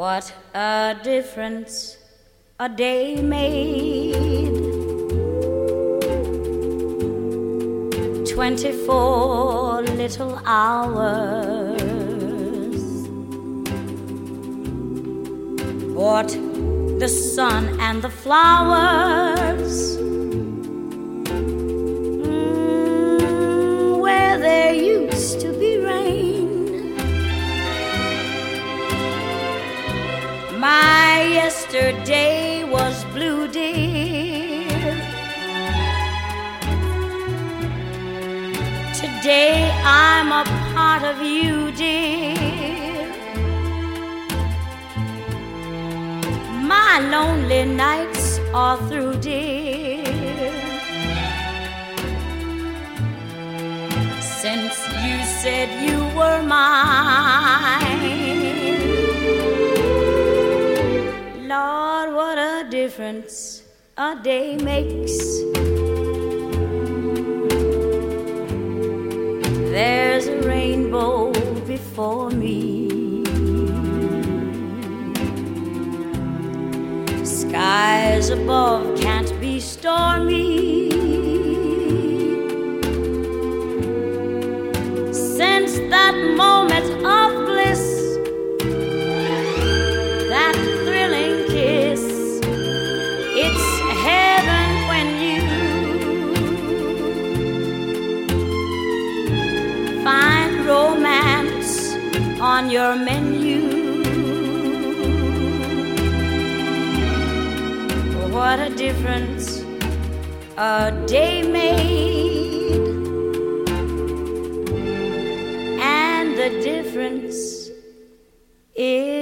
What a difference a day made. 24 little hours brought the sun and the flowers where there used to be rain. My yesterday was blue, dear. Today I'm a part of you, dear. My lonely nights are through, dear. Since you said you were mine, Lord, what a difference a day makes. There's a rainbow before me. Skies above can't be stormy. Since that moment of bliss, that thrilling kiss, it's heaven when you find romance on your menu. What a difference a day made, and the difference is